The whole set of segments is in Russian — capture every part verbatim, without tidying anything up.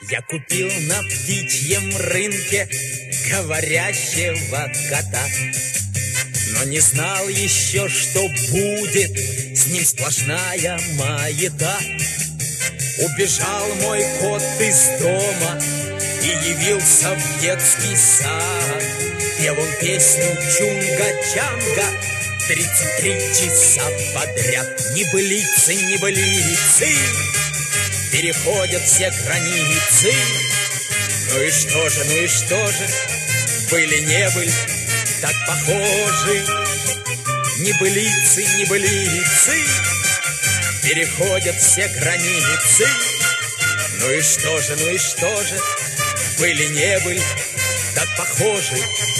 Я купил на птичьем рынке говорящего кота, но не знал еще, что будет с ним сплошная маята. Убежал мой кот из дома и явился в детский сад. Пел он песню чунга-чанга тридцать три часа подряд. Небылицы, небылицы переходят все границы. Ну и что же, ну и что же, были не были, так похожи. Небылицы, небылицы переходят все границы. Ну и что же, ну и что же, были не были, так похожи.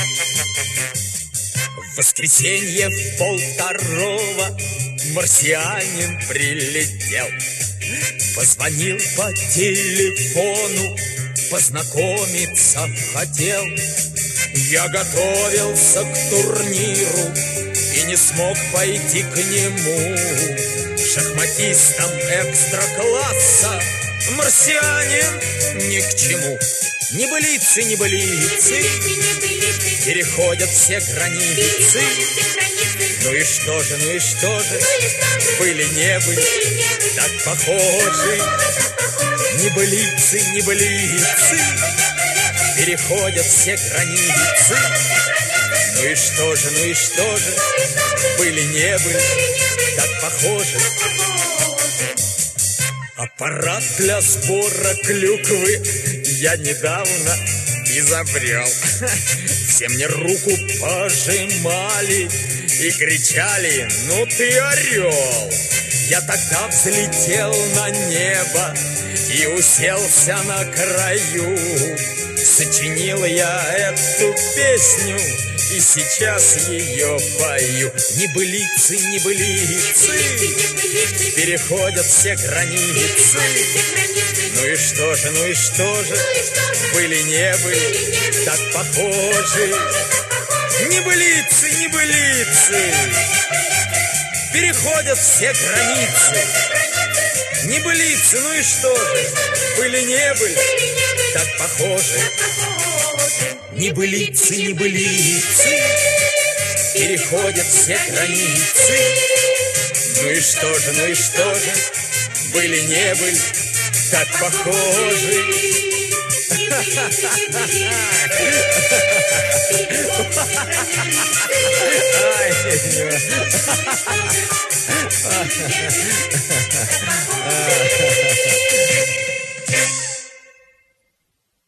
В воскресенье в полвторого марсианин прилетел. Позвонил по телефону, познакомиться хотел. Я готовился к турниру и не смог пойти к нему. Шахматистам экстра-класса марсианин ни к чему. Небылицы, небылицы переходят все границы. Ну и что же, ну и что же, были не были, так похожи. Небылицы, небылицы переходят все границы. Ну и что же, ну и что же, были не были, так похожи. Аппарат для сбора клюквы я недавно изобрел. Все мне руку пожимали и кричали: ну ты орел! Я тогда взлетел на небо и уселся на краю. Сочинил я эту песню и сейчас ее пою. Небылицы, небылицы переходят все границы. Ну и что же, ну и что же, были не были, так похожи. Небылицы, небылицы переходят все границы. Небылицы, ну и что же, были не были, так похожи. Небылицы, небылицы переходят все границы. Ну и что же, ну и что же, были не были, так похожи. Ай,